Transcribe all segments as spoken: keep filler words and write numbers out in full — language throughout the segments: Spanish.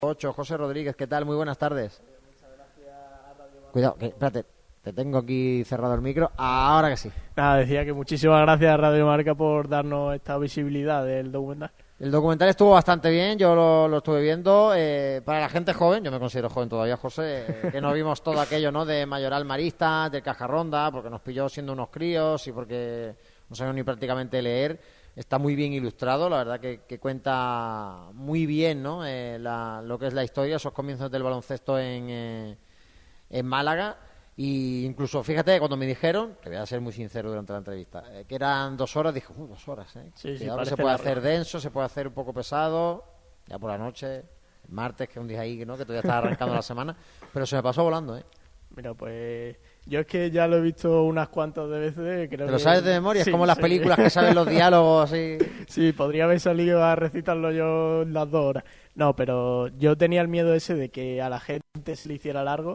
ocho, José Rodríguez, ¿qué tal? Muy buenas tardes. Cuidado, que, espérate, te tengo aquí cerrado el micro. Ahora que sí. Nada, decía que muchísimas gracias a Radio Marca por darnos esta visibilidad del documental. El documental estuvo bastante bien, yo lo, lo estuve viendo. Eh, para la gente joven, yo me considero joven todavía, José, eh, que no vimos todo aquello, ¿no? De Mayoral Marista, del Cajarronda, porque nos pilló siendo unos críos y porque no sabíamos ni prácticamente leer. Está muy bien ilustrado, la verdad que, que cuenta muy bien, ¿no? Eh, la, lo que es la historia, esos comienzos del baloncesto en, eh, en Málaga. Y incluso, fíjate, cuando me dijeron, te voy a ser muy sincero durante la entrevista, eh, que eran dos horas, dije, uh, dos horas, ¿eh? Sí, sí, se puede largo. hacer denso, se puede hacer un poco pesado, ya por la noche, el martes, que es un día ahí, ¿no? Que todavía está arrancando la semana, pero se me pasó volando, ¿eh? Mira, pues yo es que ya lo he visto unas cuantas de veces. Creo ¿Te lo que... sabes de memoria? Sí, es como las sí. películas que saben los diálogos así. Sí, podría haber salido a recitarlo yo en las dos horas. No, pero yo tenía el miedo ese de que a la gente se le hiciera largo,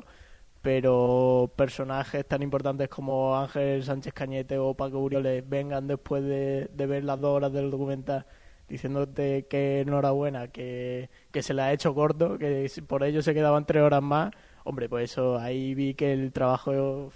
pero personajes tan importantes como Ángel Sánchez Cañete o Paco Urioles vengan después de, de ver las dos horas del documental diciéndote que enhorabuena, que, que se le ha hecho corto, que por ello se quedaban tres horas más. Hombre, pues eso, ahí vi que el trabajo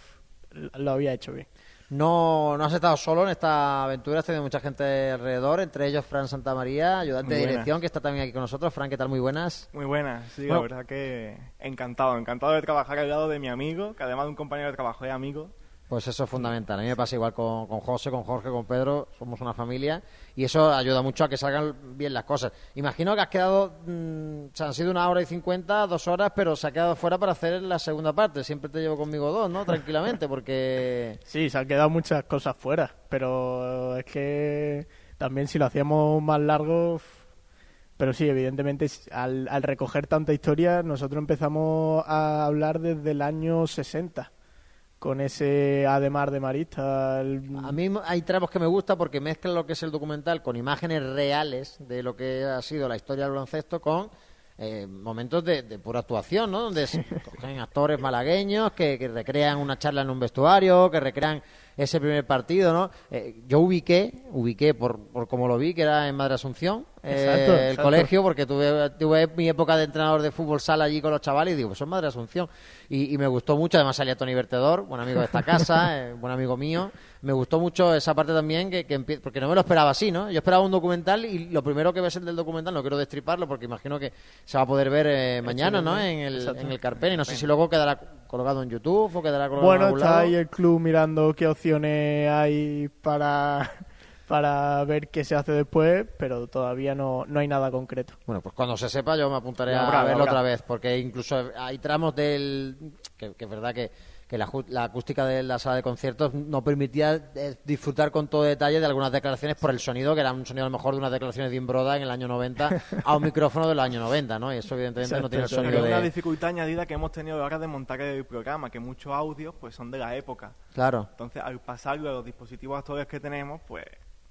lo había hecho bien. No, no has estado solo en esta aventura, has tenido mucha gente alrededor, entre ellos Fran Santamaría, ayudante de dirección, que está también aquí con nosotros. Fran, ¿qué tal? Muy buenas. Muy buenas, sí, bueno, la verdad que encantado, encantado de trabajar al lado de mi amigo, que además de un compañero de trabajo es amigo. Pues eso es fundamental. A mí me pasa igual con, con José, con Jorge, con Pedro. Somos una familia y eso ayuda mucho a que salgan bien las cosas. Imagino que has quedado... Mmm, o sea, han sido una hora y cincuenta, dos horas, pero se ha quedado fuera para hacer la segunda parte. Siempre te llevo conmigo dos, ¿no? Tranquilamente, porque... Sí, se han quedado muchas cosas fuera, pero es que también si lo hacíamos más largo... Pero sí, evidentemente, al, al recoger tanta historia, nosotros empezamos a hablar desde el año sesenta. Con ese Ademar de Marista. El... A mí hay tramos que me gusta porque mezclan lo que es el documental con imágenes reales de lo que ha sido la historia del baloncesto con eh, momentos de, de pura actuación, ¿no? Donde se cogen actores malagueños que, que recrean una charla en un vestuario, que recrean ese primer partido, ¿no? Eh, yo ubiqué, ubiqué por, por como lo vi, que era en Madre Asunción, eh, exacto, el exacto. colegio, porque tuve, tuve mi época de entrenador de fútbol sala allí con los chavales y digo, pues son Madre Asunción. Y, y me gustó mucho, además salía Tony Vertedor, buen amigo de esta casa, eh, buen amigo mío. Me gustó mucho esa parte también, que, que empie... porque no me lo esperaba así, ¿no? Yo esperaba un documental y lo primero que ves el del documental, no quiero destriparlo porque imagino que se va a poder ver eh, mañana, ¿no? En el, en el Carpen, y no sé si luego quedará colgado en YouTube o quedará colgado bueno, en algún está lado. Ahí el club mirando qué opciones hay para, para ver qué se hace después, pero todavía no, no hay nada concreto. Bueno, pues cuando se sepa yo me apuntaré Ya a habrá, verlo habrá. otra vez, porque incluso hay tramos del... que, que es verdad que, que la, la acústica de la sala de conciertos no permitía eh, disfrutar con todo detalle de algunas declaraciones por el sonido, que era un sonido a lo mejor de unas declaraciones de Imbroda en el año noventa a un micrófono del año noventa, ¿no? Y eso evidentemente Exacto, no tiene el exacto. sonido Pero es de... una dificultad añadida que hemos tenido a la hora de montar el programa, que muchos audios pues son de la época. Claro, Entonces, al pasarlo a los dispositivos actuales que tenemos, pues...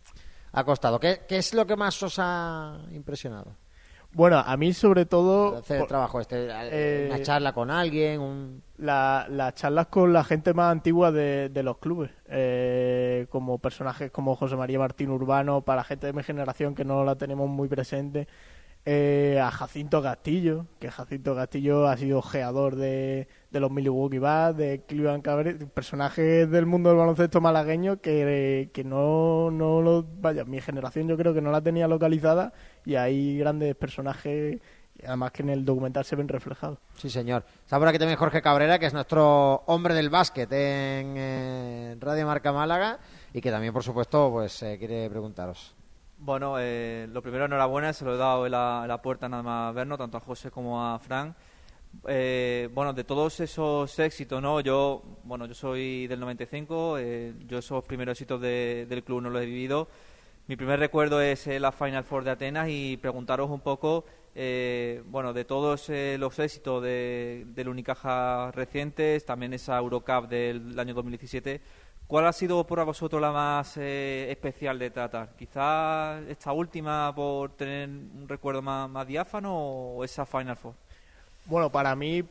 ha costado. ¿Qué, qué es lo que más os ha impresionado? Bueno, a mí sobre todo... Hacer el por- trabajo este, eh, una charla con alguien, un... la- las charlas con la gente más antigua de, de los clubes, eh, como personajes como José María Martín Urbano, para gente de mi generación que no la tenemos muy presente, eh, a Jacinto Castillo, que Jacinto Castillo ha sido geador de, de los Milwaukee Bucks, de Cleveland Cavaliers, personajes del mundo del baloncesto malagueño que, que no, no lo, vaya, mi generación yo creo que no la tenía localizada, y hay grandes personajes, además que en el documental se ven reflejados. Sí, señor. Está por aquí también Jorge Cabrera, que es nuestro hombre del básquet en eh, Radio Marca Málaga y que también, por supuesto, pues eh, quiere preguntaros. Bueno, eh, lo primero, enhorabuena, se lo he dado en la, en la puerta nada más vernos, tanto a José como a Fran. Eh, bueno, de todos esos éxitos, ¿no? Yo, bueno, yo soy del noventa y cinco, eh, yo esos primeros éxitos de, del club no los he vivido. Mi primer recuerdo es eh, la Final Four de Atenas y preguntaros un poco, eh, bueno, de todos eh, los éxitos de, del Unicaja recientes, también esa Eurocup del año dos mil diecisiete, ¿cuál ha sido para vosotros la más eh, especial de tratar? ¿Quizás esta última por tener un recuerdo más, más diáfano o esa Final Four? Bueno, para mí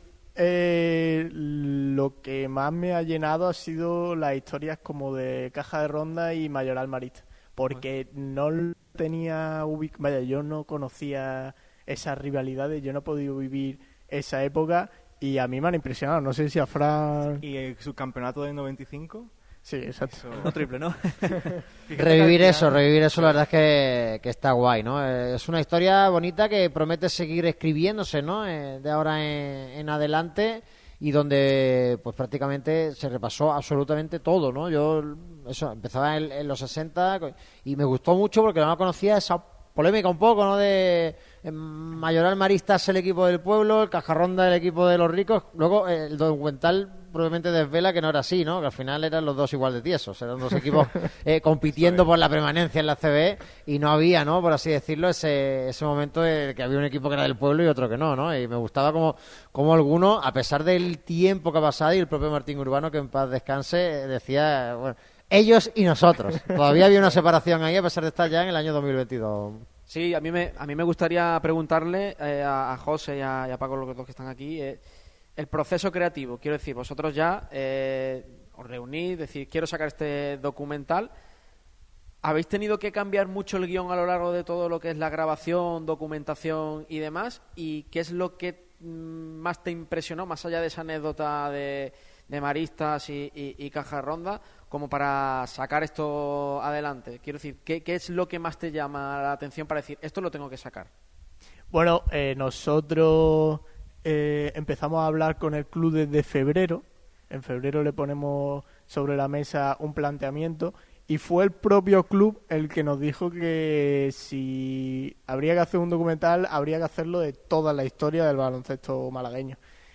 eh, lo que más me ha llenado ha sido las historias como de Caja de Ronda y Mayoral Marista, porque no tenía ubic- vaya, yo no conocía esas rivalidades. Yo no he podido vivir esa época y a mí me han impresionado. No sé si a Fran... ¿Y el subcampeonato del noventa y cinco? Sí, exacto. Eso... No triple, ¿no? Revivir eso, revivir eso, la verdad es que, que está guay, ¿no? Es una historia bonita que promete seguir escribiéndose, ¿no? Eh, de ahora en, en adelante, y donde pues prácticamente se repasó absolutamente todo, ¿no? Yo eso empezaba en, en los sesenta y me gustó mucho porque no conocía esa polémica un poco, ¿no? De eh, Mayoral Maristas el equipo del pueblo, el Cajarronda el equipo de los ricos. Luego eh, el documental probablemente desvela que no era así, ¿no? Que al final eran los dos igual de tiesos, eran dos equipos eh, compitiendo por la permanencia en la C B y no había, ¿no? Por así decirlo, ese, ese momento de que había un equipo que era del pueblo y otro que no, ¿no? Y me gustaba como, como alguno, a pesar del tiempo que ha pasado, y el propio Martín Urbano, que en paz descanse, decía, bueno, ellos y nosotros. Todavía había una separación ahí a pesar de estar ya en el año dos mil veintidós. Sí, a mí me, a mí me gustaría preguntarle eh, a, a José y a, y a Paco, los dos que están aquí, eh, el proceso creativo. Quiero decir, vosotros ya eh, os reunís, decís, quiero sacar este documental. ¿Habéis tenido que cambiar mucho el guión a lo largo de todo lo que es la grabación, documentación y demás? ¿Y qué es lo que mm, más te impresionó, más allá de esa anécdota de, de Maristas y, y, y Cajarronda, como para sacar esto adelante? Quiero decir, ¿qué, ¿qué es lo que más te llama la atención para decir, esto lo tengo que sacar? Bueno, eh, nosotros eh, empezamos a hablar con el club desde febrero. En febrero le ponemos sobre la mesa un planteamiento y fue el propio club el que nos dijo que si habría que hacer un documental, habría que hacerlo de toda la historia del baloncesto malagueño.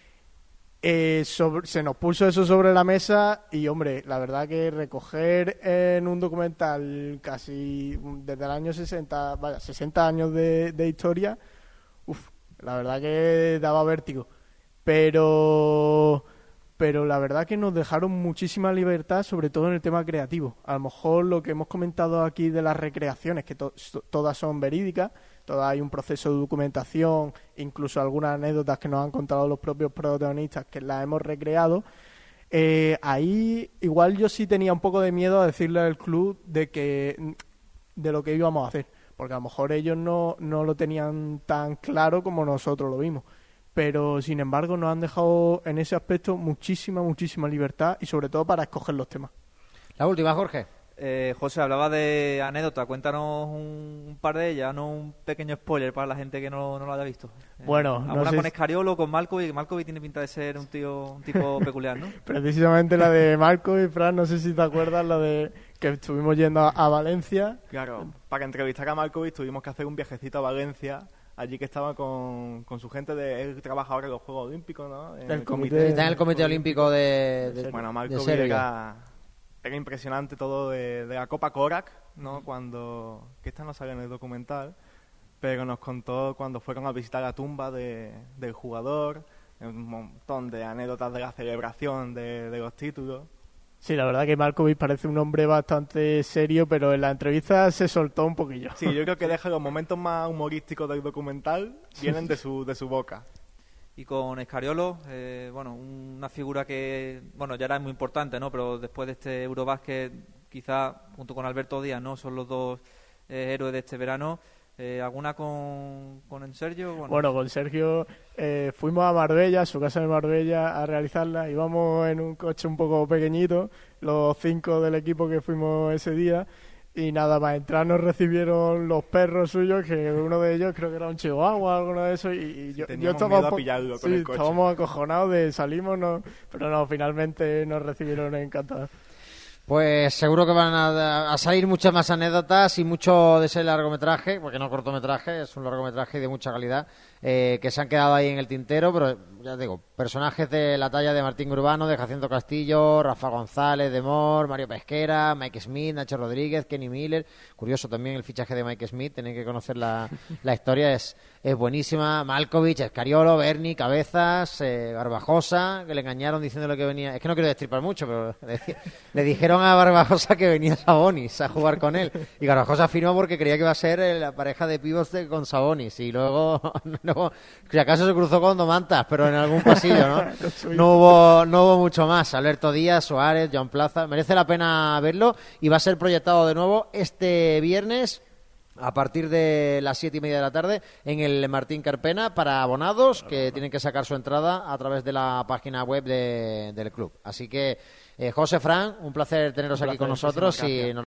Eh, sobre, se nos puso eso sobre la mesa y, hombre, la verdad que recoger en un documental casi desde el año sesenta, vaya, sesenta años de, de historia, uf, la verdad que daba vértigo. Pero, pero la verdad que nos dejaron muchísima libertad, sobre todo en el tema creativo. A lo mejor lo que hemos comentado aquí de las recreaciones, que to- todas son verídicas, todas hay un proceso de documentación, incluso algunas anécdotas que nos han contado los propios protagonistas que las hemos recreado. Eh, ahí igual yo sí tenía un poco de miedo a decirle al club de que de lo que íbamos a hacer, porque a lo mejor ellos no, no lo tenían tan claro como nosotros lo vimos. Pero, sin embargo, nos han dejado en ese aspecto muchísima, muchísima libertad y sobre todo para escoger los temas. La última, Jorge. Eh, José, hablaba de anécdota, cuéntanos un, un par de ellas, no un pequeño spoiler para la gente que no, no lo haya visto. Eh, Bueno, alguna no sé con si... Escariolo, con Malkovich, que Malkovich tiene pinta de ser un tío, un tipo peculiar, ¿no? Precisamente la de Marco y Fran, no sé si te acuerdas, la de que estuvimos yendo a, a Valencia. Claro, para entrevistar a Malkovich tuvimos que hacer un viajecito a Valencia, allí que estaba con, con su gente, de él trabaja ahora en los Juegos Olímpicos, ¿no? En El el comité- Está en el Comité Olímpico de, de, Bueno, de Malkovich Serbia. era, era impresionante todo de, de la Copa Korak, ¿no? Cuando, que esta no sale en el documental, pero nos contó cuando fueron a visitar la tumba de, del jugador, un montón de anécdotas de la celebración de, de los títulos. Sí, la verdad que Malkovich parece un hombre bastante serio, pero en la entrevista se soltó un poquillo. Sí, yo creo que deja los momentos más humorísticos del documental, vienen de su, de su boca. Y con Escariolo, eh, bueno, una figura que, bueno, ya era muy importante, ¿no? Pero después de este Eurobásquet, quizá junto con Alberto Díaz, ¿no? Son los dos eh, héroes de este verano. Eh, ¿Alguna con, con el Sergio? Bueno, Bueno, con Sergio eh, fuimos a Marbella, a su casa de Marbella, a realizarla. Íbamos en un coche un poco pequeñito, los cinco del equipo que fuimos ese día. Y nada más entrar nos recibieron los perros suyos, que uno de ellos creo que era un chihuahua o alguno de esos. Y, y yo, Teníamos yo estaba miedo a po- pillarlo con sí, el coche. estábamos acojonados de salimos, no, pero no, finalmente nos recibieron encantados. Pues seguro que van a, a salir muchas más anécdotas y mucho de ese largometraje, porque no cortometraje, es un largometraje de mucha calidad, eh, que se han quedado ahí en el tintero, pero ya digo, personajes de la talla de Martín Urbano, de Jacinto Castillo, Rafa González, de Mor, Mario Pesquera, Mike Smith, Nacho Rodríguez, Kenny Miller. Curioso también el fichaje de Mike Smith, tenéis que conocer la, la historia, es, es buenísima. Malkovich, Escariolo, Berni, Cabezas, eh, Garbajosa, que le engañaron diciéndole que venía, es que no quiero destripar mucho, pero le, le dijeron a Garbajosa que venía Sabonis a jugar con él, y Garbajosa firmó porque creía que iba a ser eh, la pareja de pivots de, con Sabonis, y luego, luego si acaso se cruzó con Domantas, pero en algún pasillo, ¿no? No hubo, no hubo mucho más. Alberto Díaz, Suárez, Joan Plaza, merece la pena verlo, y va a ser proyectado de nuevo este viernes a partir de las siete y media de la tarde en el Martín Carpena para abonados que tienen que sacar su entrada a través de la página web de, del club. Así que, eh, José, Fran, un placer teneros Un aquí placer, con nosotros muchísimas y gracias. nos